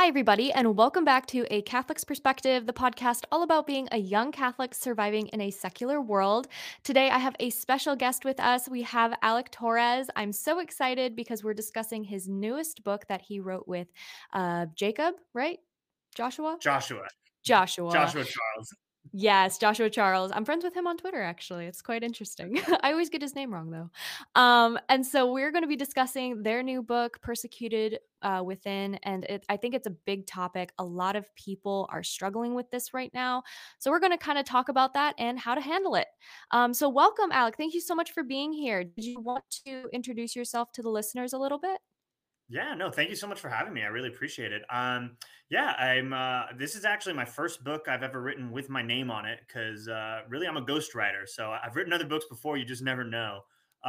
Hi, everybody, and welcome back to A Catholic's Perspective, the podcast all about being a young Catholic surviving in a secular world. Today, I have a special guest with us. We have Alec Torres. I'm so excited because we're discussing his newest book that he wrote with Jacob, right? Joshua? Joshua. Joshua. Joshua Charles. Yes, Joshua Charles. I'm friends with him on Twitter, actually. It's quite interesting. I always get his name wrong, though. And so we're going to be discussing their new book, Persecuted Within. And I think it's a big topic. A lot of people are struggling with this right now. So we're going to kind of talk about that and how to handle it. So welcome, Alec. Thank you so much for being here. Did you want to introduce yourself to the listeners a little bit? Yeah, no, thank you so much for having me. I really appreciate it. Yeah, I'm this is actually my first book I've ever written with my name on it cuz really I'm a ghostwriter. So I've written other books before, you just never know.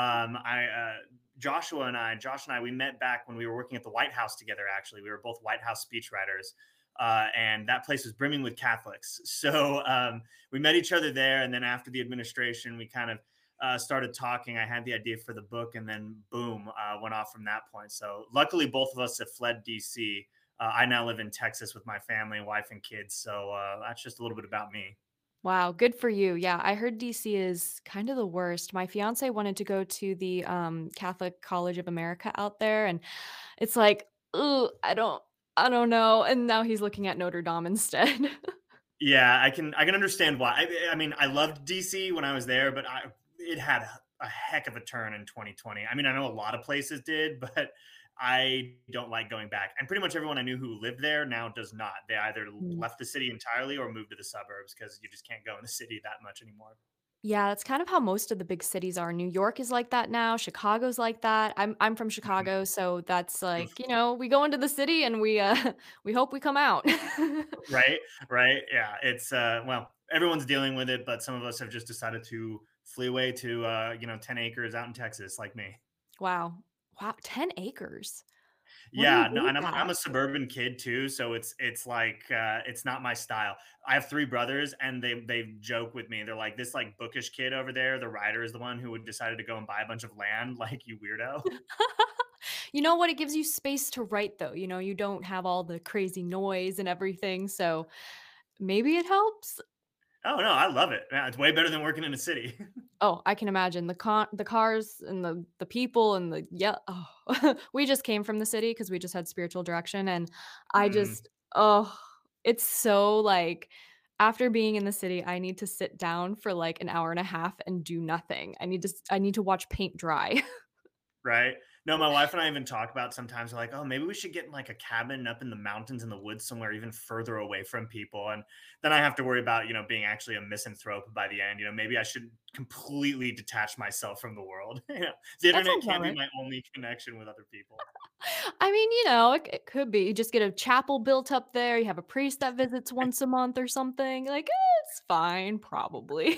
I Josh and I we met back when we were working at the White House together actually. We were both White House speechwriters. And that place was brimming with Catholics. So we met each other there. And then after the administration, we kind of started talking. I had the idea for the book, and then boom, went off from that point. So luckily, both of us have fled DC. I now live in Texas with my family, wife, and kids. So that's just a little bit about me. Wow, good for you. Yeah, I heard DC is kind of the worst. My fiance wanted to go to the Catholic College of America out there, and it's like, ooh, I don't know. And now he's looking at Notre Dame instead. Yeah, I can understand why. I mean, I loved DC when I was there, but it had a heck of a turn in 2020. I mean, I know a lot of places did, but I don't like going back. And pretty much everyone I knew who lived there now does not. They either Mm. left the city entirely or moved to the suburbs because you just can't go in the city that much anymore. Yeah, that's kind of how most of the big cities are. New York is like that now. Chicago's like that. I'm from Mhm. Chicago, so that's Oof. like, we go into the city and we we hope we come out. Right, right. Yeah, it's well, everyone's dealing with it, but some of us have just decided to flee away to 10 acres out in Texas like me. Wow. Wow, 10 acres. What do you Yeah, do no, with and I'm that? a suburban kid too, so it's like it's not my style. I have three brothers, and they joke with me. They're like, "This like bookish kid over there, the writer is the one who would decided to go and buy a bunch of land, like you weirdo." You know what? It gives you space to write though, you don't have all the crazy noise and everything, so maybe it helps? Oh no, I love it. Yeah, it's way better than working in a city. Oh, I can imagine the cars and the people and the yeah, oh. We just came from the city because we just had spiritual direction, and I Mm, just oh, it's so, like after being in the city, I need to sit down for, like, an hour and a half and do nothing. I need to watch paint dry. right? No, my wife and I even talk about sometimes we're like, oh, maybe we should get in like a cabin up in the mountains in the woods somewhere even further away from people. And then I have to worry about, being actually a misanthrope by the end. Maybe I should completely detach myself from the world. The That internet sounds about can't be right. my only connection with other people. I mean, it could be. You just get a chapel built up there, you have a priest that visits once a month or something, like, it's fine, probably.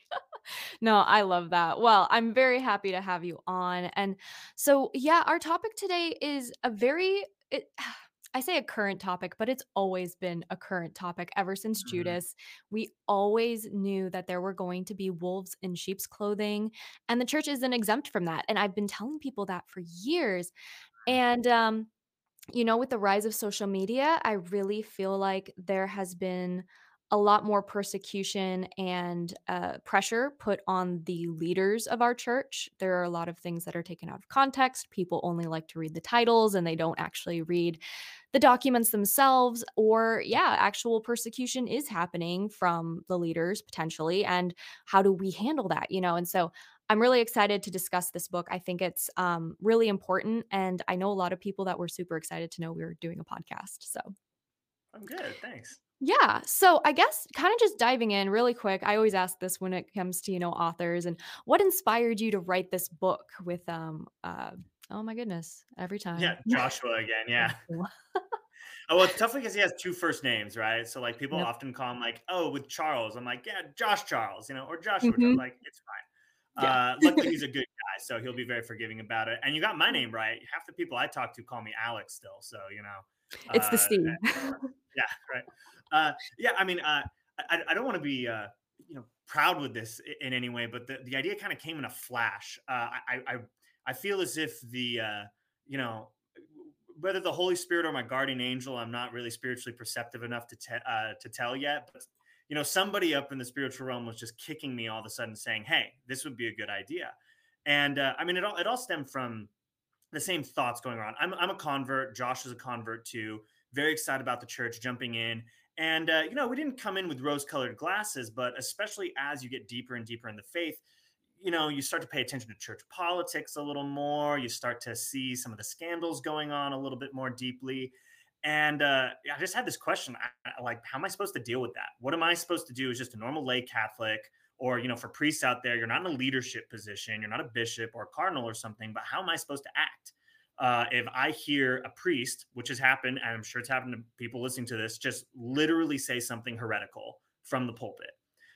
No, I love that. Well, I'm very happy to have you on, and so, yeah, our topic today is a very it I say a current topic, but it's always been a current topic ever since Mhm. Judas. We always knew that there were going to be wolves in sheep's clothing, and the church isn't exempt from that, and I've been telling people that for years, and, with the rise of social media, I really feel like there has been a lot more persecution and pressure put on the leaders of our church. There are a lot of things that are taken out of context. People only like to read the titles and they don't actually read the documents themselves. Or, yeah, actual persecution is happening from the leaders potentially. And how do we handle that? And so I'm really excited to discuss this book. I think it's really important. And I know a lot of people that were super excited to know we were doing a podcast. So, I'm good. Thanks. yeah. So, I guess kind of just diving in really quick. I always ask this when it comes to, authors and what inspired you to write this book with, oh my goodness, every Yeah, time. Joshua again. Yeah. Oh, well, it's tough because he has two first names, right? So like people Yep. often call him like, oh, with Charles. I'm like, yeah, Josh Charles, or Joshua Charles. Mhm. Like, it's fine. Yeah. Luckily, he's a good guy, so he'll be very forgiving about it. And you got my name right. Half the people I talk to call me Alex still, so It's the uh, C. yeah, right. Yeah, I mean, I don't want to be proud with this in any way, but the idea kind of came in a flash. I feel as if the you know whether the Holy Spirit or my guardian angel, I'm not really spiritually perceptive enough to tell yet. But somebody up in the spiritual realm was just kicking me all of a sudden, saying, "Hey, this would be a good idea." And I mean, it all stemmed from the same thoughts going on. I'm a convert. Josh is a convert too. Very excited about the church, jumping in. And we didn't come in with rose-colored glasses, but especially as you get deeper and deeper in the faith, you start to pay attention to church politics a little more. You start to see some of the scandals going on a little bit more deeply. And I just had this question, like, how am I supposed to deal with that? What am I supposed to do as just a normal lay Catholic? Or, for priests out there, you're not in a leadership position, you're not a bishop or a cardinal or something, but how am I supposed to act? If I hear a priest, which has happened, and I'm sure it's happened to people listening to this, just literally say something heretical from the pulpit,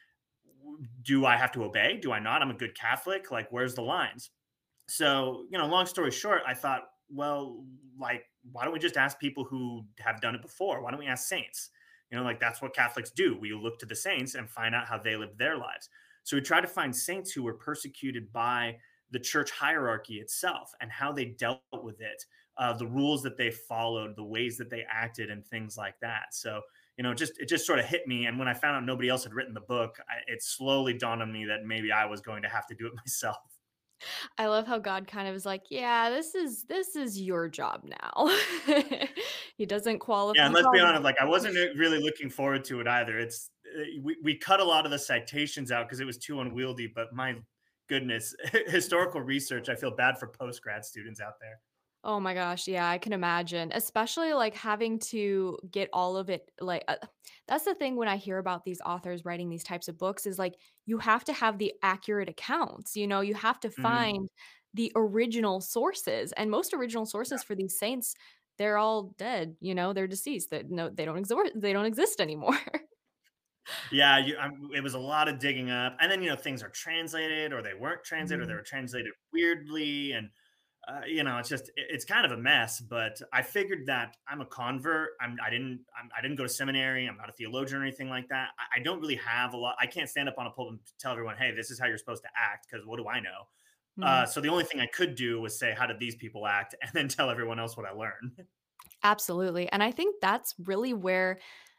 do I have to obey? Do I not? I'm a good Catholic. Like, where's the lines? So, long story short, I thought, well, like, why don't we just ask people who have done it before? Why don't we ask saints? Like, that's what Catholics do. We look to the saints and find out how they lived their lives. So we try to find saints who were persecuted by the church hierarchy itself and how they dealt with it, the rules that they followed, the ways that they acted, and things like that. So, it just sort of hit me. And when I found out nobody else had written the book, it slowly dawned on me that maybe I was going to have to do it myself. I love how God kind of is like, "Yeah, this is your job now." He doesn't Yeah, qualify. and let's be honest, like, I wasn't really looking forward to it either. We cut a lot of the citations out because it was too unwieldy, but my goodness, historical research, I feel bad for post-grad students out there. Oh my gosh, yeah, I can imagine, especially, like, having to get all of it, like, that's the thing when I hear about these authors writing these types of books is, like, you have to have the accurate accounts, you have to Mhm. find the original sources, and most original sources for these saints, they're all dead, they're deceased, that no, they don't exist anymore. Yeah, it was a lot of digging up, and then, things are translated or they weren't translated or they Mhm. were translated weirdly, and it's kind of a mess. But I figured that I'm a convert. I didn't go to seminary. I'm not a theologian or anything like that. I don't really have a lot. I can't stand up on a pulpit and tell everyone, "Hey, this is how you're supposed to act," because what do I know? Mhm. So the only thing I could do was say, "How did these people act?" and then tell everyone else what I learned. Absolutely, and I think that's really where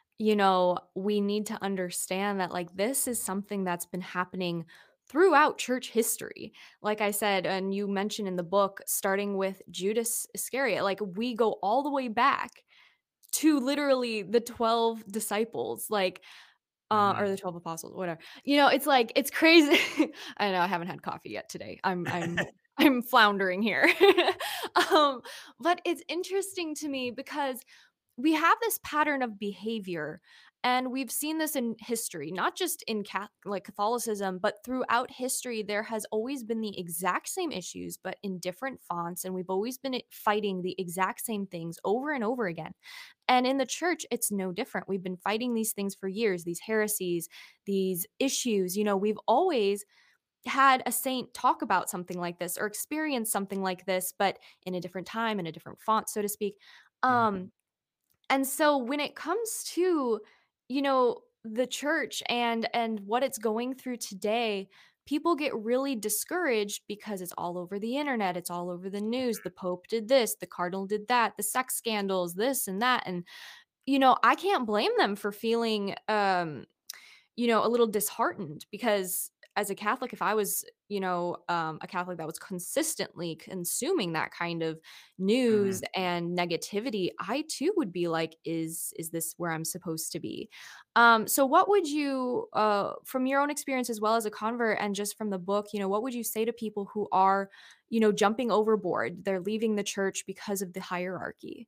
we need to understand that, like, this is something that's been happening throughout church history. Like I said, and you mentioned in the book, starting with Judas Iscariot, like, we go all the way back to literally the 12 disciples, like, or Mhm. the 12 apostles, whatever. It's like, it's crazy. I know I haven't had coffee yet today. I'm floundering here. Um, but it's interesting to me because we have this pattern of behavior, and we've seen this in history, not just in Catholicism, but throughout history. There has always been the exact same issues, but in different fonts, and we've always been fighting the exact same things over and over again. And in the church, it's no different. We've been fighting these things for years, these heresies, these issues. We've always had a saint talk about something like this or experience something like this, but in a different time, in a different font, so to speak. Mhm. And so when it comes to, the church and what it's going through today, people get really discouraged because it's all over the internet, it's all over the news. The pope did this, the cardinal did that, the sex scandals, this and that. And I can't blame them for feeling a little disheartened because as a Catholic, if I was, a Catholic that was consistently consuming that kind of news Mhm. and negativity, I too would be like, is this where I'm supposed to be? So what would you, from your own experience as well as a convert and just from the book, what would you say to people who are, jumping overboard? They're leaving the church because of the hierarchy.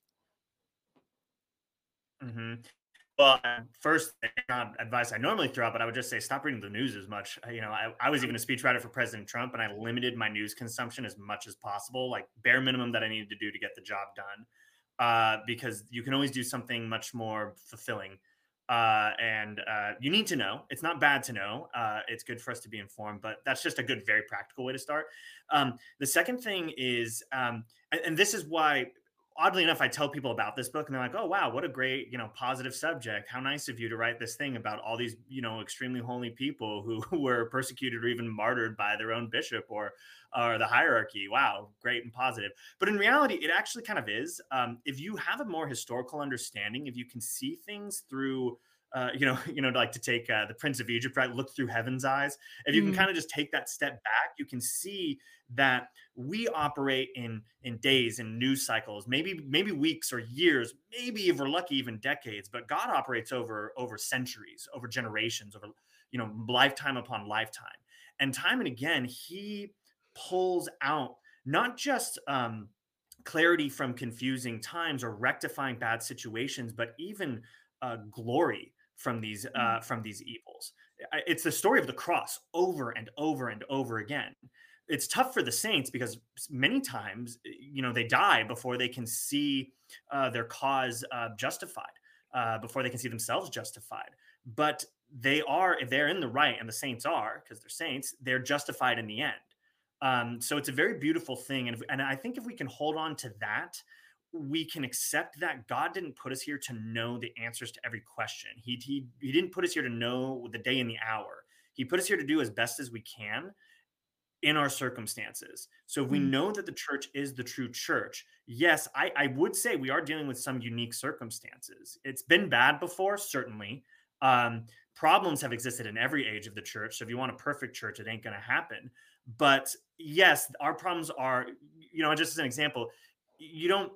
Mhm. Well, first, not advice I normally throw out, but I would just say stop reading the news as much. I was even a speechwriter for President Trump, and I limited my news consumption as much as possible, like bare minimum that I needed to do to get the job done, because you can always do something much more fulfilling. And you need to know. It's not bad to know. It's good for us to be informed, but that's just a good, very practical way to start. The second thing is, and this is why oddly enough, I tell people about this book and they're like, "Oh wow, what a great, positive subject. How nice of you to write this thing about all these, extremely holy people who were persecuted or even martyred by their own bishop or the hierarchy. Wow, great and positive." But in reality, it actually kind of is. If you have a more historical understanding, if you can see things through like to take the Prince of Egypt, right? Look through heaven's eyes. If you can Mm, kind of just take that step back, you can see that we operate in days and news cycles, maybe weeks or years, maybe if we're lucky, even decades. But God operates over centuries, over generations, over lifetime upon lifetime, and time and again, He pulls out not just clarity from confusing times or rectifying bad situations, but even glory mm, from these evils. It's the story of the cross over and over and over again. It's tough for the saints because many times, they die before they can see their cause justified, before they can see themselves justified. But if they're in the right, and the saints are, because they're saints, they're justified in the end. So it's a very beautiful thing, and I think if we can hold on to that, we can accept that God didn't put us here to know the answers to every question. He didn't put us here to know the day and the hour. He put us here to do as best as we can in our circumstances. So if we mm. know that the church is the true church, yes, I would say we are dealing with some unique circumstances. It's been bad before, certainly. Problems have existed in every age of the church. So if you want a perfect church, it ain't going to happen. But yes, our problems are, just as an example, you don't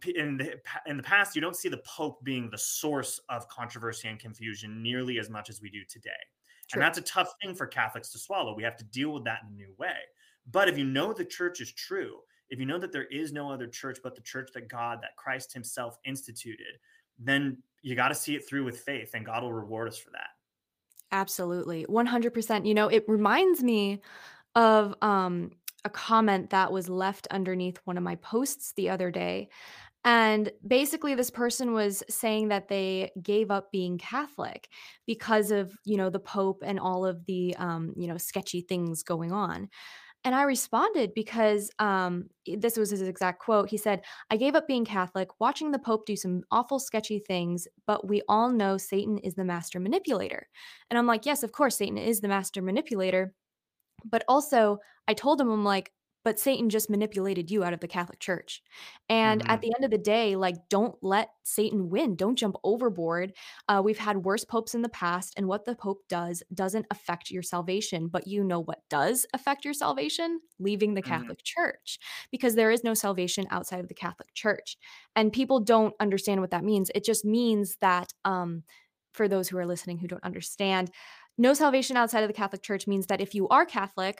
in the past you don't see the Pope being the source of controversy and confusion nearly as much as we do today. And True. that's a tough thing for Catholics to swallow. We have to deal with that in a new way. But if you know the church is true, if you know that there is no other church but the church that Christ himself instituted, then you got to see it through with faith, and God will reward us for that. Absolutely. 100%. It reminds me of, a comment that was left underneath one of my posts the other day. And basically, this person was saying that they gave up being Catholic because of, the Pope and all of the, sketchy things going on. And I responded because this was his exact quote. He said, "I gave up being Catholic, watching the Pope do some awful, sketchy things, but we all know Satan is the master manipulator." And I'm like, yes, of course, Satan is the master manipulator. But also, I told him, I'm like, "But Satan just manipulated you out of the Catholic Church." And at Hmm. the end of the day, like, don't let Satan win. Don't jump overboard. We've had worse popes in the past, and what the pope does doesn't affect your salvation. But you know what does affect your salvation? Leaving the Hmm. Catholic Church, because there is no salvation outside of the Catholic Church. And people don't understand what that means. It just means that, for those who are listening who don't understand, no salvation outside of the Catholic Church means that if you are Catholic,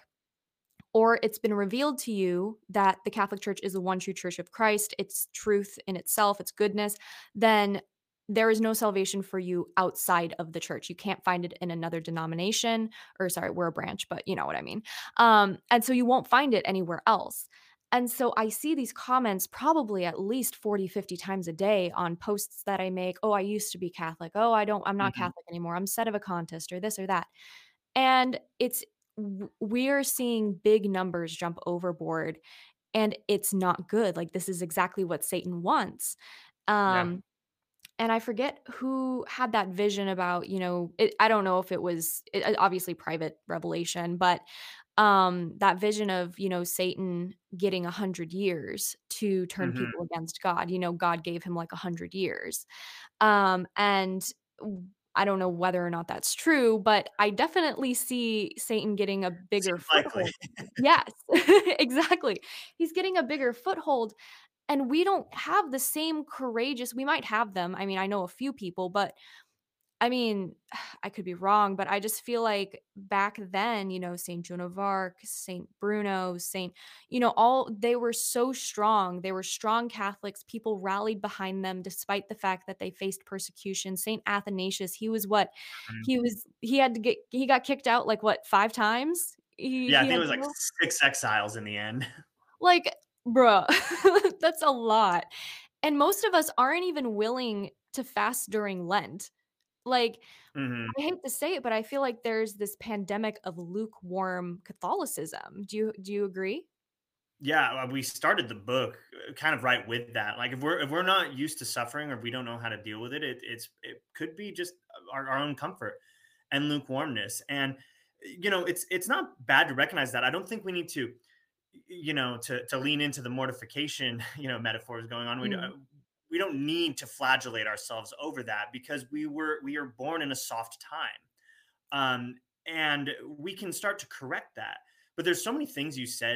or it's been revealed to you that the Catholic Church is the one true church of Christ, it's truth in itself, it's goodness, then there is no salvation for you outside of the church. You can't find it in another denomination, or sorry, we're a branch, but you know what I mean. And so you won't find it anywhere else. And so I see these comments probably at least 40, 50 times a day on posts that I make. Oh, I used to be Catholic. Oh, I'm not Hmm. Catholic anymore. I'm sedevacantist or this or that. And we're seeing big numbers jump overboard, and it's not good. Like, this is exactly what Satan wants. Yeah. Um, and I forget who had that vision about, I don't know if it was obviously private revelation, but that vision of, Satan getting 100 years to turn Hmm. people against God. God gave him like 100 years. And I don't know whether or not that's true, but I definitely see Satan getting a bigger Seems likely. foothold. Yes, exactly. He's getting a bigger foothold, and we don't have the same courageous, we might have them. I mean, I know a few people, but I mean, I could be wrong, but I just feel like back then, Saint Joan of Arc, Saint Bruno, Saint, all they were so strong. They were strong Catholics. People rallied behind them despite the fact that they faced persecution. Saint Athanasius, he was what? Mhm. He got kicked out like what, 5 times? Yeah, I He think it had was to like go. 6 exiles in the end. Like, bruh, that's a lot. And most of us aren't even willing to fast during Lent. Like, Hmm. I hate to say it, but I feel like there's this pandemic of lukewarm Catholicism. Do you agree? Yeah, we started the book kind of right with that. Like if we're not used to suffering or if we don't know how to deal with it, it could be just our own comfort and lukewarmness. And it's not bad to recognize that. I don't think we need to to lean into the mortification metaphors going on. Mm, We don't need to flagellate ourselves over that because we are born in a soft time, and we can start to correct that. But there's so many things you said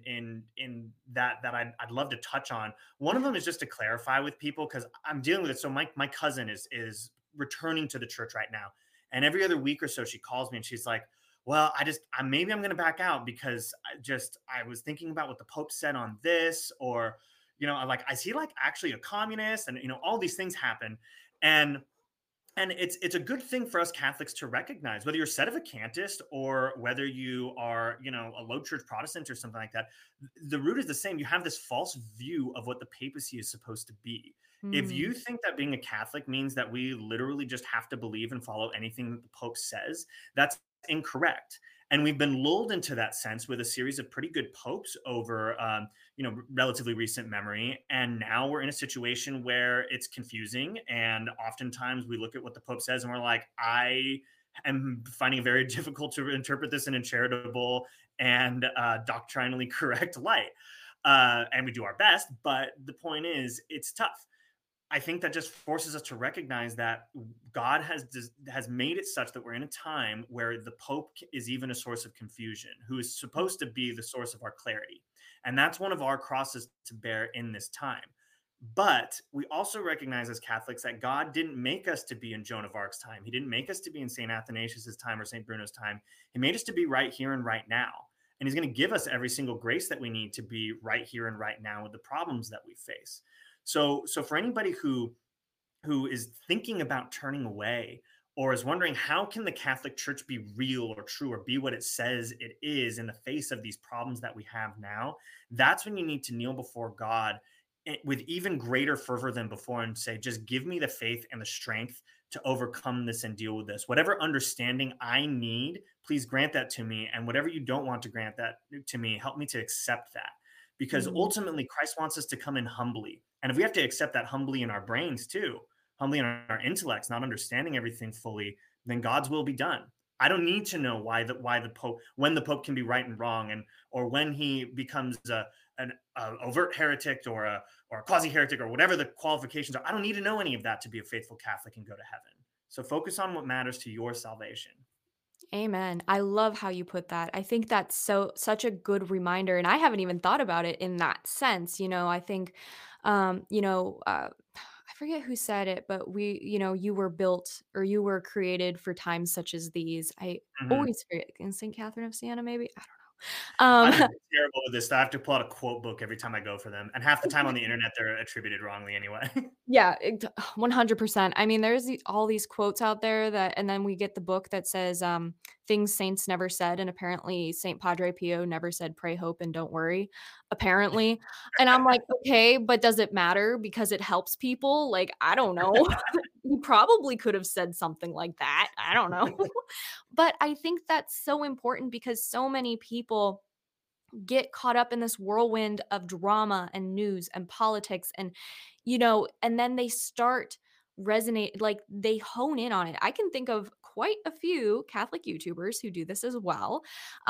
in that I'd love to touch on. One of yeah. them is just to clarify with people because I'm dealing with it. So my cousin is returning to the church right now, and every other week or so she calls me and she's like, "Well, maybe I'm going to back out because I was thinking about what the Pope said on this, or I'm like, is he like actually a communist?" And all these things happen, and it's a good thing for us Catholics to recognize, whether you're sedevacantist or whether you are, a low church Protestant or something like that. The root is the same. You have this false view of what the papacy is supposed to be. If you Mm, think that being a Catholic means that we literally just have to believe and follow anything that the Pope says, that's incorrect. And we've been lulled into that sense with a series of pretty good popes over, relatively recent memory. And now we're in a situation where it's confusing. And oftentimes we look at what the Pope says and we're like, I am finding it very difficult to interpret this in a charitable and doctrinally correct light. And we do our best. But the point is, it's tough. I think that just forces us to recognize that God has made it such that we're in a time where the Pope is even a source of confusion, who is supposed to be the source of our clarity, and that's one of our crosses to bear in this time. But we also recognize as Catholics that God didn't make us to be in Joan of Arc's time. He didn't make us to be in Saint Athanasius's time or Saint Bruno's time. He made us to be right here and right now. And he's going to give us every single grace that we need to be right here and right now with the problems that we face. So for anybody who is thinking about turning away or is wondering how can the Catholic Church be real or true or be what it says it is in the face of these problems that we have now, that's when you need to kneel before God with even greater fervor than before and say, just give me the faith and the strength to overcome this and deal with this. Whatever understanding I need, please grant that to me. And whatever you don't want to grant that to me, help me to accept that. Because mm. ultimately, Christ wants us to come in humbly. And if we have to accept that humbly in our brains too, humbly in our intellects, not understanding everything fully, then God's will be done. I don't need to know why the Pope, when the Pope can be right and wrong, and or when he becomes an overt heretic or a quasi heretic or whatever the qualifications are. I don't need to know any of that to be a faithful Catholic and go to heaven. So focus on what matters to your salvation. Amen. I love how you put that. I think that's such a good reminder, and I haven't even thought about it in that sense. I think, I forget who said it, but you were built or you were created for times such as these. I Mhm. always forget. In Saint Catherine of Siena, maybe I don't I'm know. terrible with this. I have to pull out a quote book every time I go for them, and half the time on the internet they're attributed wrongly anyway. Yeah, 100%. I mean, there's all these quotes out there that and then we get the book that says, things saints never said, and apparently Saint Padre Pio never said, "Pray, hope, and don't worry," apparently, and I'm like, "Okay, but does it matter because it helps people?" Like, I don't know. He probably could have said something like that. I don't know. But I think that's so important because so many people get caught up in this whirlwind of drama and news and politics and then they start resonate like they hone in on it. I can think of quite a few Catholic YouTubers who do this as well.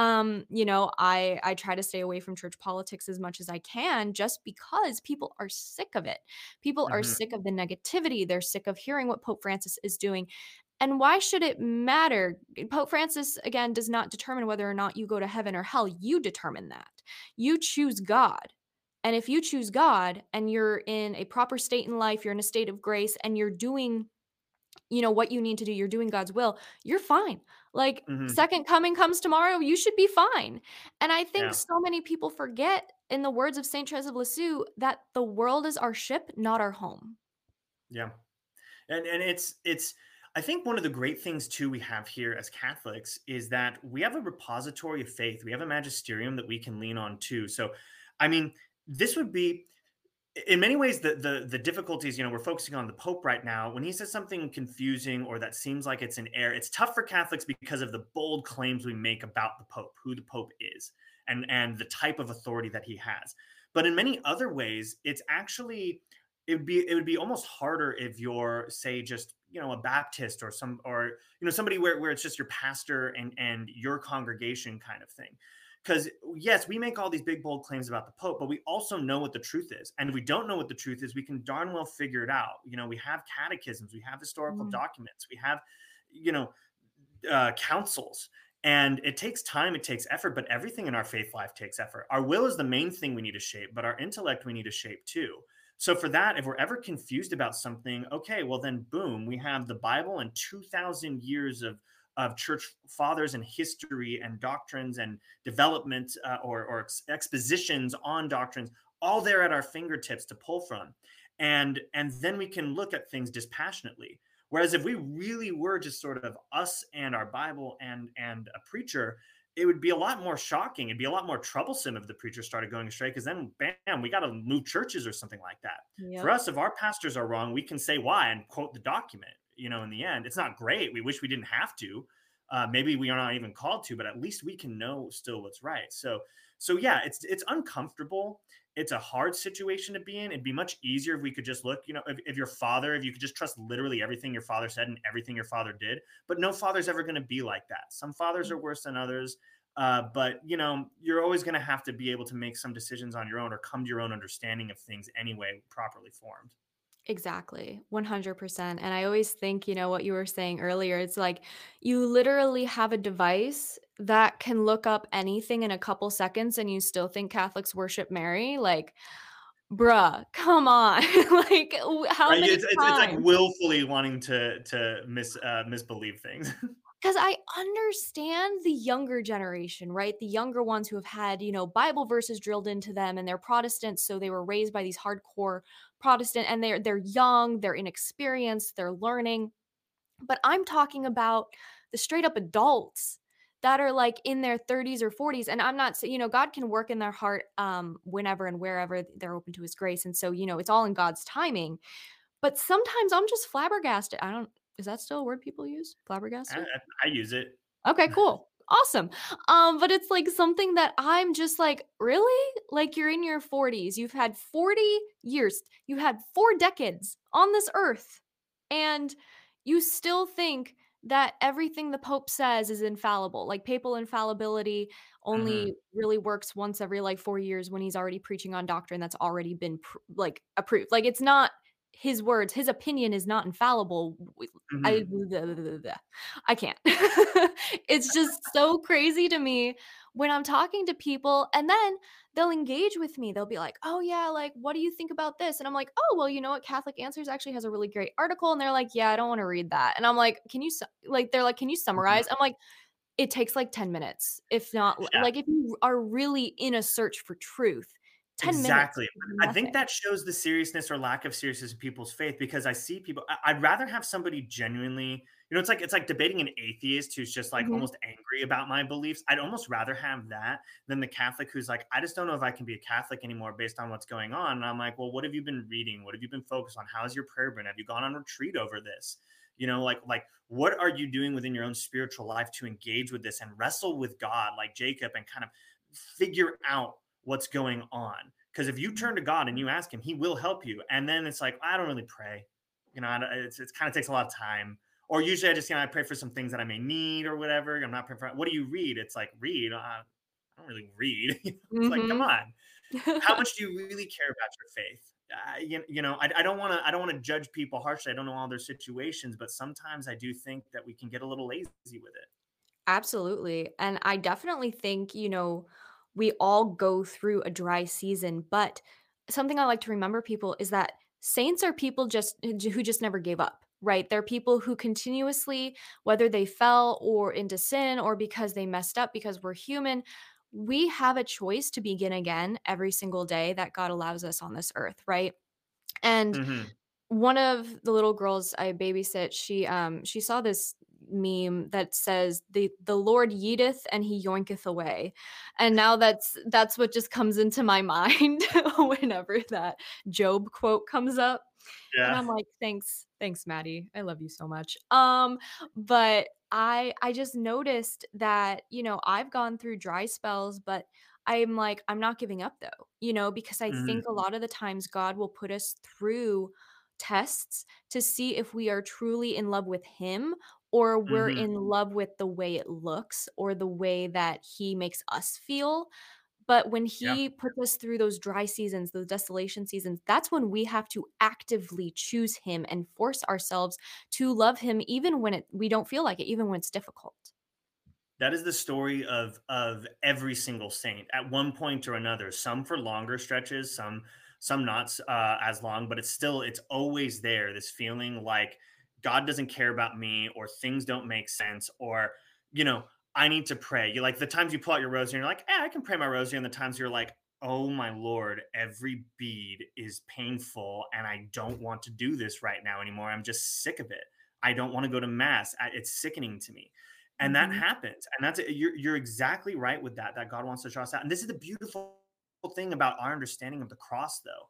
I try to stay away from church politics as much as I can just because people are sick of it. People are Mhm. sick of the negativity. They're sick of hearing what Pope Francis is doing. And why should it matter? Pope Francis, again, does not determine whether or not you go to heaven or hell. You determine that. You choose God. And if you choose God and you're in a proper state in life, you're in a state of grace and you're doing, what you need to do, you're doing God's will, you're fine. Like, Mhm. second coming comes tomorrow, you should be fine. And I think Yeah. so many people forget, in the words of Saint Therese of Lisieux, that the world is our ship, not our home. Yeah. And it's I think one of the great things too we have here as Catholics is that we have a repository of faith. We have a magisterium that we can lean on too. So I mean, this would be in many ways the difficulties, we're focusing on the Pope right now. When he says something confusing or that seems like it's an error, it's tough for Catholics because of the bold claims we make about the Pope, who the Pope is. and the type of authority that he has. But in many other ways, it's actually it would be almost harder if you're, say, just, a Baptist or somebody where it's just your pastor and your congregation kind of thing. Because yes, we make all these big bold claims about the Pope, but we also know what the truth is. And if we don't know what the truth is, we can darn well figure it out. We have catechisms, we have historical Mhm. documents, we have you know councils. And it takes time, it takes effort, but everything in our faith life takes effort. Our will is the main thing we need to shape, but our intellect we need to shape too. So for that, if we're ever confused about something, okay, well then boom, we have the Bible and 2,000 years of church fathers and history and doctrines and development, or expositions on doctrines, all there at our fingertips to pull from. And then we can look at things dispassionately. Whereas if we really were just sort of us and our Bible and a preacher, it would be a lot more shocking. It'd be a lot more troublesome if the preacher started going astray, because then bam, we got to move churches or something like that. For Yep. us, if our pastors are wrong, we can say why and quote the document. In the end, it's not great. We wish we didn't have to. Maybe we are not even called to, but at least we can know still what's right. So yeah, it's uncomfortable. It's a hard situation to be in. It'd be much easier if we could just look, if you could just trust literally everything your father said and everything your father did. But no father's ever going to be like that. Some fathers are worse than others. But you're always going to have to be able to make some decisions on your own or come to your own understanding of things anyway, properly formed. Exactly, 100%, and I always think, what you were saying earlier, it's like, you literally have a device that can look up anything in a couple seconds and you still think Catholics worship Mary? Like, bruh, come on. Like, how Right? many It's like times? willfully wanting to misbelieve things. 'Cause I understand the younger generation, right? The younger ones who have had, Bible verses drilled into them, and they're Protestants, so they were raised by these hardcore Protestant, and they're young, they're inexperienced, they're learning. But I'm talking about the straight up adults that are, like, in their 30s or 40s, and I'm not saying, God can work in their heart, whenever and wherever they're open to his grace, and so, it's all in God's timing. But sometimes I'm just flabbergasted. I don't Is that still a word people use? I, Flabbergasted? I I use it. Okay, cool. Awesome. But it's like something that I'm just like, "Really? Like, you're in your 40s, you've had 40 years, you had 4 decades on this earth, and you still think that everything the Pope says is infallible." Like, papal infallibility Mhm. only really works once every, like, 4 years when he's already preaching on doctrine that's already been approved. Like, it's not his words, his opinion is not infallible. W I Mhm. I can't. It's just so crazy to me when I'm talking to people and then they'll engage with me. They'll be like, "Oh, yeah, like, what do you think about this?" And I'm like, "Oh, well, you know what? Catholic Answers actually has a really great article." And they're like, "Yeah, I don't wanna read that." And I'm like, "Can you they're like, "Can you Mhm. summarize?" I'm like, "It takes, like, 10 minutes, if not Yeah. like, if you are really in a search for truth, 10 minutes Exactly. is I think nothing." that shows the seriousness or lack of seriousness of people's faith, because I see people. I'd rather have somebody genuinely, it's like debating an atheist who's just like Mhm. almost angry about my beliefs. I'd almost rather have that than the Catholic who's like, I just don't know if I can be a Catholic anymore based on what's going on. And I'm like, well, what have you been reading? What have you been focused on? How's your prayer been? Have you gone on retreat over this? Like what are you doing within your own spiritual life to engage with this and wrestle with God like Jacob and kind of figure out what's going on. Because if you turn to God and you ask Him, He will help you. And then it's like, I don't really pray. It's kind of takes a lot of time. Or usually I just, I pray for some things that I may need or whatever. I'm not praying for, what do you read? It's like, read. I don't really read. It's like, come Mhm. on. How much do you really care about your faith? I don't want to. I don't want to judge people harshly. I don't know all their situations, but sometimes I do think that we can get a little lazy with it. Absolutely. And I definitely think, we all go through a dry season, but something I like to remember people is that saints are people just who just never gave up, right? They're people who continuously, whether they fell or into sin or because they messed up because we're human, we have a choice to begin again every single day that God allows us on this earth, right? And Hmm. one of the little girls I babysit, she saw this meme that says, "The Lord yeeteth and he yoinketh away." And now that's what just comes into my mind whenever that Job quote comes up. And Yeah. I'm like, "Thanks, Maddie. I love you so much." But I just noticed that, I've gone through dry spells, but I'm like, I'm not giving up though, because I think Mhm. a lot of the times God will put us through tests to see if we are truly in love with him or we're Mhm. in love with the way it looks or the way that he makes us feel. But when Yeah. he puts us through those dry seasons, those desolation seasons, that's when we have to actively choose him and force ourselves to love him even when we don't feel like it, even when it's difficult. That is the story of every single saint at one point or another. Some for longer stretches, some not as long, but it's always there. This feeling like God doesn't care about me, or things don't make sense, or you know I need to pray. You like the times you pull out your rosary and you're like, I can pray my rosary, and the times you're like, oh my Lord, every bead is painful, and I don't want to do this right now anymore. I'm just sick of it. I don't want to go to mass. It's sickening to me, and that Mhm. happens, and you're exactly right with that, that God wants to draw us out. And this is the beautiful thing about our understanding of the cross, though.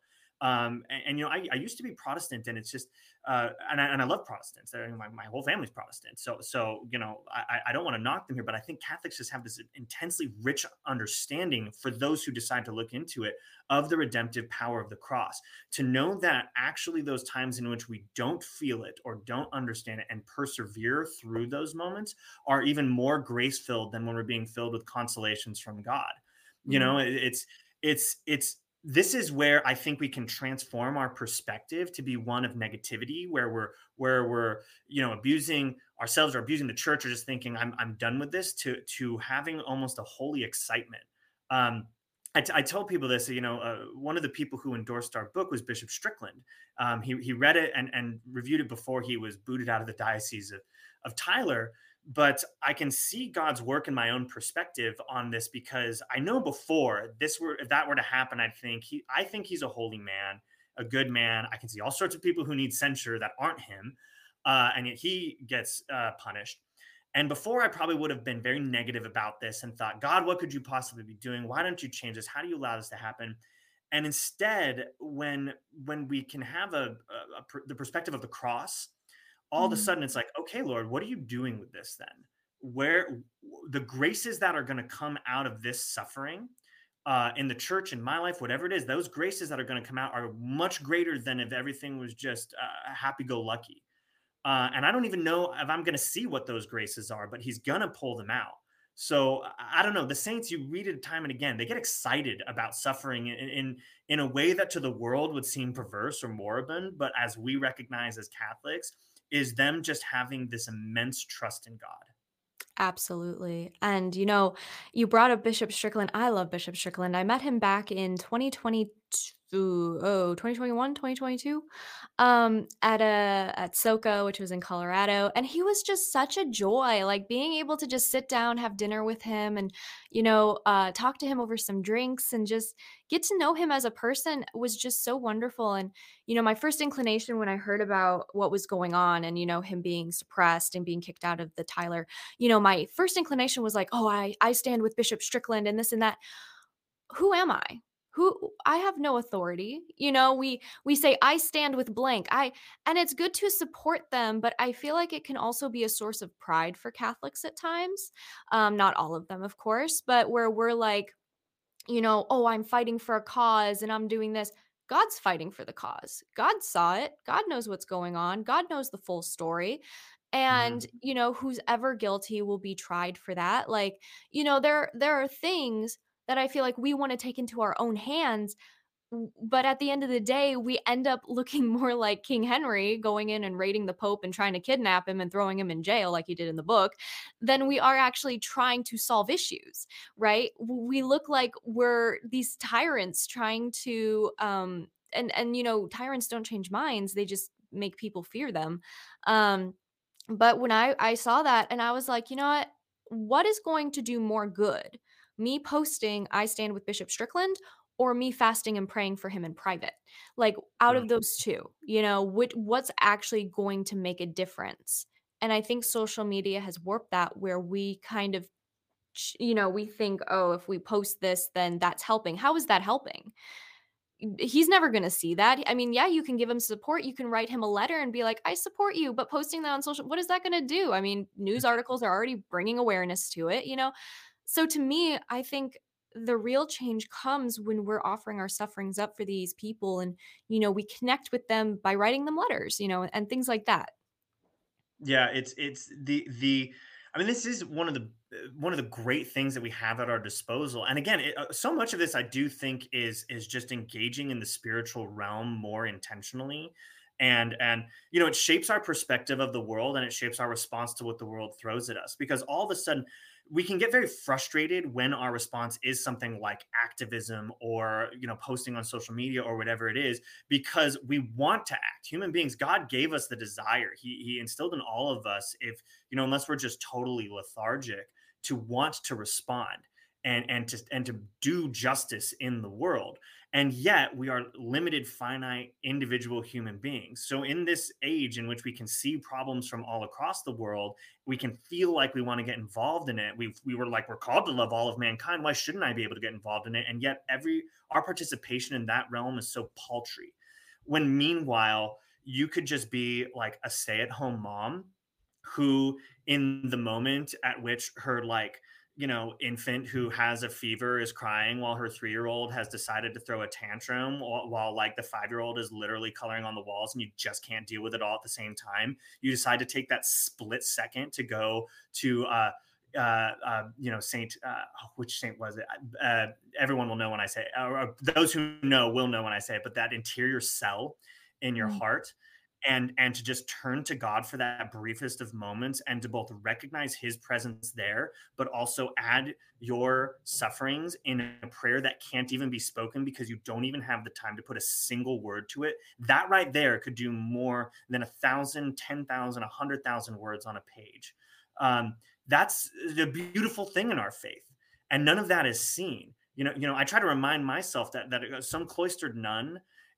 I used to be Protestant, and it's just, and I love Protestants. My whole family's Protestant, so I don't want to knock them here, but I think Catholics just have this intensely rich understanding, for those who decide to look into it, of the redemptive power of the cross, to know that actually those times in which we don't feel it or don't understand it and persevere through those moments are even more grace filled than when we're being filled with consolations from God. You know, Mhm. it's this is where I think we can transform our perspective to be one of negativity, where we're abusing ourselves or abusing the church, or just thinking I'm done with this, to having almost a holy excitement. Um, I tell people this, one of the people who endorsed our book was Bishop Strickland. He read it and reviewed it before he was booted out of the diocese of Tyler. But I can see God's work in my own perspective on this, because I know before this were if that were to happen, I think he's a holy man, a good man. I can see all sorts of people who need censure that aren't him, and yet he gets punished. And before, I probably would have been very negative about this and thought, God, what could you possibly be doing? Why don't you change this? How do you allow this to happen? And instead, when we can have the perspective of the cross, all of a Mhm. sudden it's like, okay, Lord, what are you doing with this then? Where the graces that are going to come out of this suffering, in the church, in my life, whatever it is, those graces that are going to come out are much greater than if everything was just happy go lucky. And I don't even know if I'm going to see what those graces are, but he's going to pull them out. So I don't know. The saints, you read it time and again, they get excited about suffering in a way that to the world would seem perverse or moribund, but as we recognize as Catholics, is them just having this immense trust in God. Absolutely. And you brought up Bishop Strickland. I love Bishop Strickland. I met him back in 2022, 2021, 2022, at SoCo, which was in Colorado. And he was just such a joy. Like being able to just sit down, have dinner with him, and talk to him over some drinks and just get to know him as a person was just so wonderful. And my first inclination when I heard about what was going on and him being suppressed and being kicked out of the Tyler, my first inclination was like, "Oh, I stand with Bishop Strickland and this and that." Who am I? Who I have no authority. We say I stand with blank. And it's good to support them, but I feel like it can also be a source of pride for Catholics at times. Not all of them, of course, but where we're like, oh, I'm fighting for a cause and I'm doing this. God's fighting for the cause. God saw it. God knows what's going on. God knows the full story. And, Mhm. who's ever guilty will be tried for that. Like, there are things that I feel like we want to take into our own hands, but at the end of the day, we end up looking more like King Henry going in and raiding the Pope and trying to kidnap him and throwing him in jail like he did in the book, than we are actually trying to solve issues, right? We look like we're these tyrants trying to and tyrants don't change minds, they just make people fear them. Um but when I saw that and I was like, "You know what is going to do more good? Me posting I stand with Bishop Strickland or me fasting and praying for him in private?" Like out Mm. of those 2, what's actually going to make a difference? And I think social media has warped that where we kind of we think, "Oh, if we post this, then that's helping." How is that helping? he's never gonna see that. I mean, yeah, you can give him support, you can write him a letter and be like, "I support you," but posting that on social, what is that gonna do? I mean, news articles are already bringing awareness to it, you know? So to me, I think the real change comes when we're offering our sufferings up for these people and, we connect with them by writing them letters, and things like that. Yeah, it's the I mean, this is one of the great things that we have at our disposal. And again, so much of this I do think is just engaging in the spiritual realm more intentionally. And it shapes our perspective of the world, and it shapes our response to what the world throws at us, because all of a sudden we can get very frustrated when our response is something like activism, or posting on social media or whatever it is, because we want to act. Human beings, God gave us the desire. He instilled in all of us, if unless we're just totally lethargic, to want to respond and to do justice in the world. And yet we are limited, finite, individual human beings. So in this age in which we can see problems from all across the world, we can feel like we want to get involved in it. We're called to love all of mankind. Why shouldn't I be able to get involved in it? And yet our participation in that realm is so paltry, when meanwhile you could just be like a stay-at-home mom who, in the moment at which her, like, infant who has a fever is crying while her 3-year-old has decided to throw a tantrum, while like the 5-year-old is literally coloring on the walls, and you just can't deal with it all at the same time. You decide to take that split second to go to Saint, which saint was it? Everyone will know when I say it, or those who know will know when I say it, but that interior cell in your Mm, heart, and to just turn to God for that briefest of moments, and to both recognize his presence there, but also add your sufferings in a prayer that can't even be spoken because you don't even have the time to put a single word to it. That right there could do more than 1,000, 10,000, 100,000 words on a page. That's the beautiful thing in our faith, and none of that is seen. I try to remind myself that some cloistered nun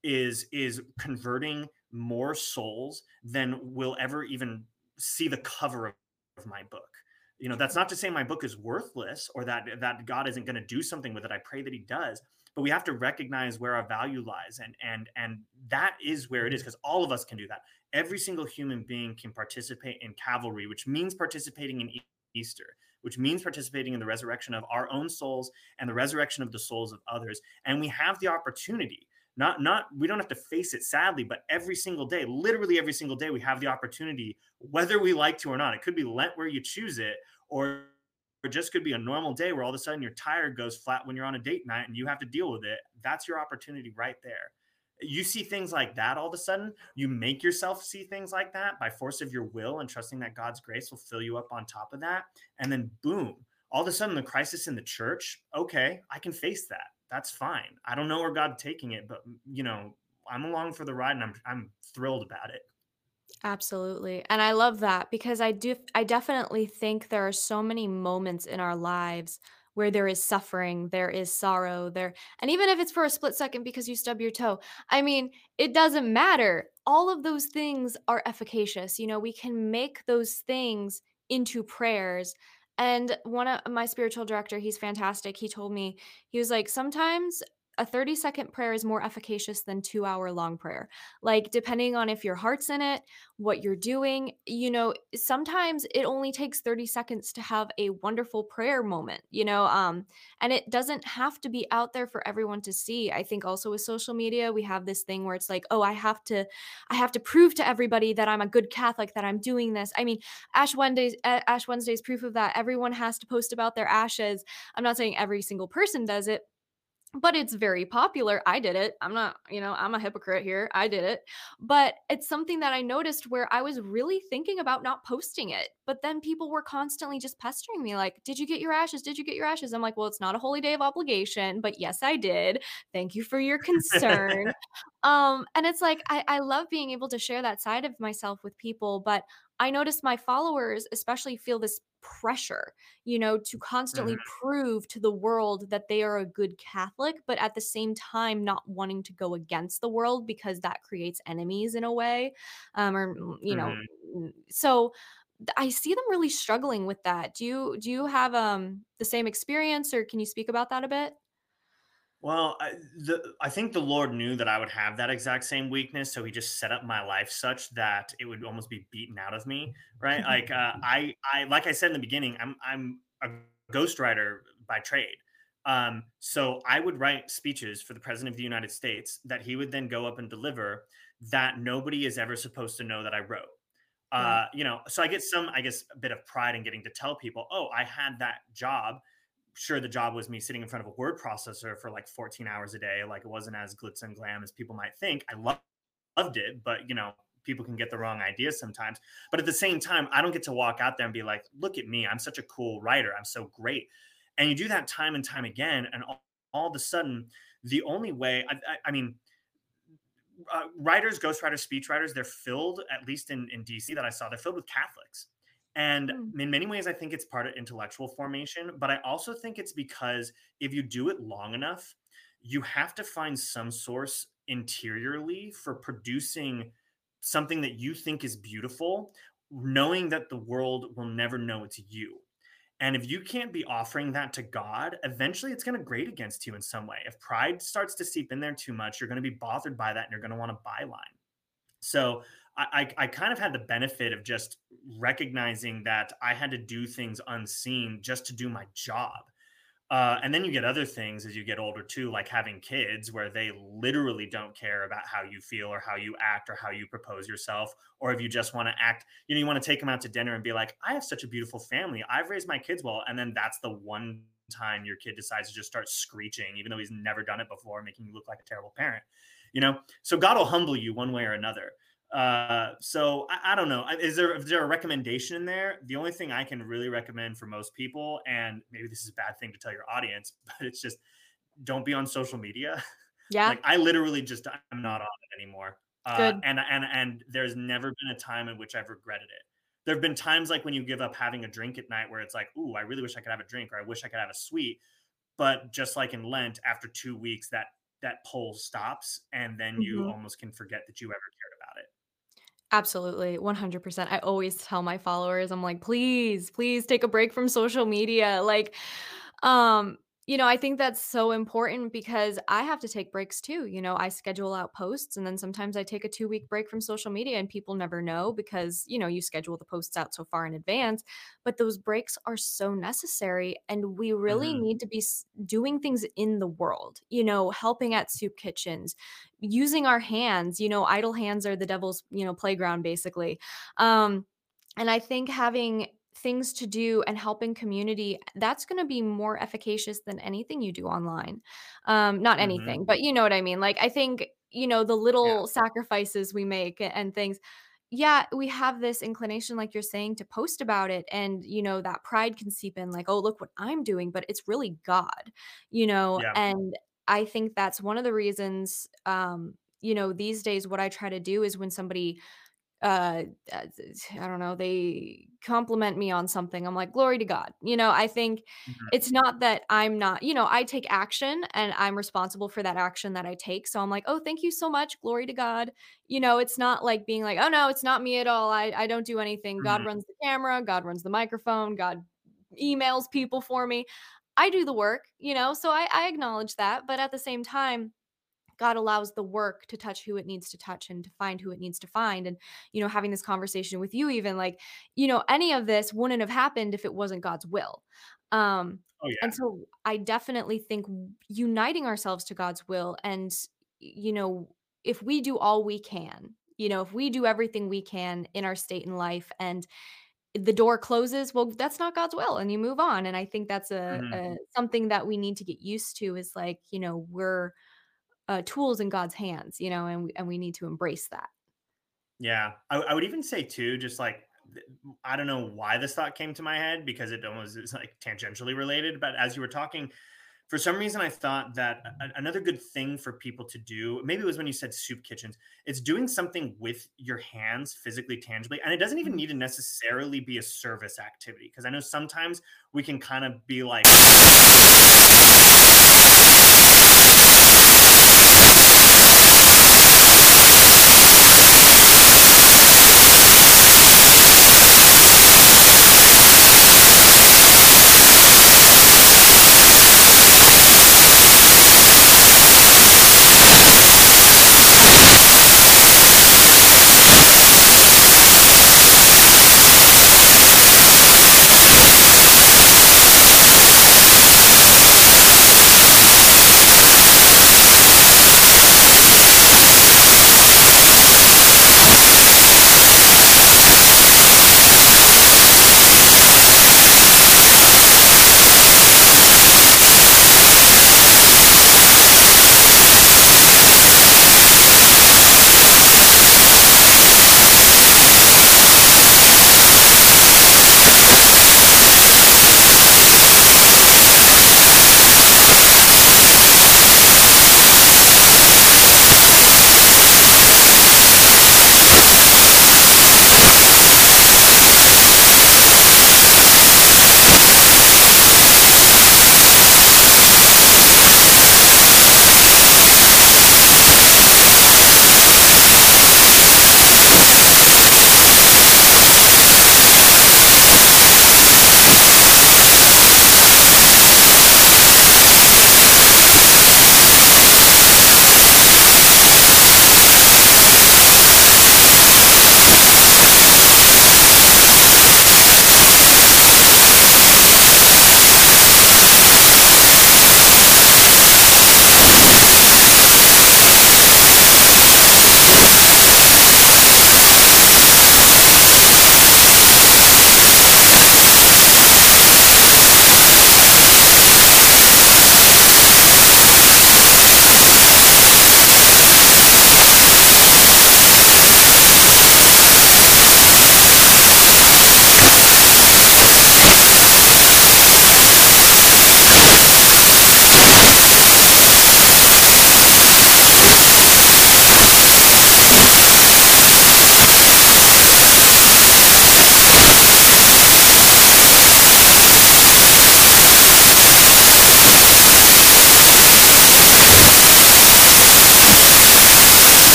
is converting more souls than will ever even see the cover of my book. That's not to say my book is worthless, or that God isn't going to do something with it. I pray that he does, but we have to recognize where our value lies, and that is where it is, because all of us can do that. Every single human being can participate in Calvary, which means participating in Easter, which means participating in the resurrection of our own souls and the resurrection of the souls of others. And we have the opportunity, not we don't have to face it, sadly, but every single day, literally every single day, we have the opportunity, whether we like to or not. It could be Lent where you choose it, or just could be a normal day where all of a sudden your tire goes flat when you're on a date night and you have to deal with it. That's your opportunity right there. You see things like that, all of a sudden you make yourself see things like that by force of your will, and trusting that God's grace will fill you up on top of that. And then boom, all of a sudden the crisis in the church, okay, I can face that. That's fine. I don't know where God's taking it, but I'm along for the ride, and I'm thrilled about it. absolutely. And I love that because I definitely think there are so many moments in our lives where there is suffering, there is sorrow, there, and even if it's for a split second because you stub your toe, I mean, it doesn't matter. All of those things are efficacious. We can make those things into prayers. And one of my spiritual director, he's fantastic. He told me, he was like, sometimes a 30-second prayer is more efficacious than 2-hour long prayer. Like, depending on if your heart's in it, what you're doing, sometimes it only takes 30 seconds to have a wonderful prayer moment, and it doesn't have to be out there for everyone to see. I think also with social media, we have this thing where it's like, oh, I have to prove to everybody that I'm a good Catholic, that I'm doing this. I mean, Ash Wednesday's proof of that. Everyone has to post about their ashes. I'm not saying every single person does it, but it's very popular. I did it. I'm not, I'm a hypocrite here. I did it. But it's something that I noticed where I was really thinking about not posting it. But then people were constantly just pestering me like, "Did you get your ashes? Did you get your ashes?" I'm like, "Well, it's not a holy day of obligation, but yes, I did. Thank you for your concern." And it's like I love being able to share that side of myself with people, but I notice my followers especially feel this pressure, to constantly Mhm. prove to the world that they are a good Catholic, but at the same time not wanting to go against the world because that creates enemies in a way. Or Mhm. so I see them really struggling with that. Do you have the same experience, or can you speak about that a bit? Well, I think the Lord knew that I would have that exact same weakness, so He just set up my life such that it would almost be beaten out of me, right? Like I like I said in the beginning, I'm a ghostwriter by trade. So I would write speeches for the President of the United States that he would then go up and deliver that nobody is ever supposed to know that I wrote. Right. So I get some, I guess, a bit of pride in getting to tell people, oh, I had that job. Sure, the job was me sitting in front of a word processor for like 14 hours a day. Like it wasn't as glitz and glam as people might think. Loved it, but people can get the wrong ideas sometimes. But at the same time, I don't get to walk out there and be like, look at me. I'm such a cool writer. I'm so great. And you do that time and time again. And all of a sudden, the only way, I mean, writers, ghostwriters, speechwriters, they're filled, at least in DC that I saw, they're filled with Catholics. And Mm, in many ways, I think it's part of intellectual formation, but I also think it's because if you do it long enough, you have to find some source interiorly for producing something that you think is beautiful, knowing that the world will never know it's you. And if you can't be offering that to God, eventually it's going to grate against you in some way. If pride starts to seep in there too much, you're going to be bothered by that and you're going to want to byline. So I kind of had the benefit of just recognizing that I had to do things unseen just to do my job. And then you get other things as you get older too, like having kids where they literally don't care about how you feel or how you act or how you propose yourself. Or if you just want to act, you want to take them out to dinner and be like, I have such a beautiful family. I've raised my kids well. And then that's the one time your kid decides to just start screeching, even though he's never done it before, making you look like a terrible parent. So God will humble you one way or another. So I don't know. Is there a recommendation in there? The only thing I can really recommend for most people, and maybe this is a bad thing to tell your audience, but it's just don't be on social media. yeah, Like I literally just I'm not on it anymore. good. And there's never been a time in which I've regretted it. There have been times like when you give up having a drink at night where it's like, ooh, I really wish I could have a drink, or I wish I could have a sweet. But just like in Lent, after 2 weeks, that pull stops, and then you Mhm. almost can forget that you ever cared about it. Absolutely, 100%. I always tell my followers, I'm like, "Please, please take a break from social media." Like, um, I think that's so important because I have to take breaks too. I schedule out posts and then sometimes I take a 2-week break from social media and people never know because, you schedule the posts out so far in advance. But those breaks are so necessary. And we really Mhm. need to be doing things in the world, helping at soup kitchens, using our hands. Idle hands are the devil's, playground basically. Um, and I think having things to do and helping community, that's going to be more efficacious than anything you do online. Not Mhm. anything, but you know what I mean? Like, I think, the Yeah. little sacrifices we make and things. Yeah, we have this inclination, like you're saying, to post about it. And, that pride can seep in, like, oh, look what I'm doing. But it's really God, Yeah. and I think that's one of the reasons, these days, what I try to do is when somebody uh uh, I don't know, they compliment me on something, I'm like, glory to God. I think Mhm. it's not that I'm not, I take action and I'm responsible for that action that I take. So I'm like, oh, thank you so much, glory to God. It's not like being like, oh no, it's not me at all. I don't do anything. God Mhm. runs the camera, God runs the microphone, God emails people for me. I do the work, so I acknowledge that. But at the same time, God allows the work to touch who it needs to touch and to find who it needs to find. And, having this conversation with you, even like, any of this wouldn't have happened if it wasn't God's will. Um, Oh, and yeah. so I definitely think uniting ourselves to God's will and, if we do all we can, if we do everything we can in our state in life and the door closes, well, that's not God's will and you move on. And I think that's Mhm. something that we need to get used to is like, we're tools in God's hands, and we need to embrace that. Yeah. I would even say too, just like I don't know why this thought came to my head because it almost is like tangentially related. But as you were talking, for some reason, I thought that another good thing for people to do, maybe it was when you said soup kitchens, it's doing something with your hands physically, tangibly. And it doesn't even Mhm. need to necessarily be a service activity. Because I know sometimes we can kind of be like,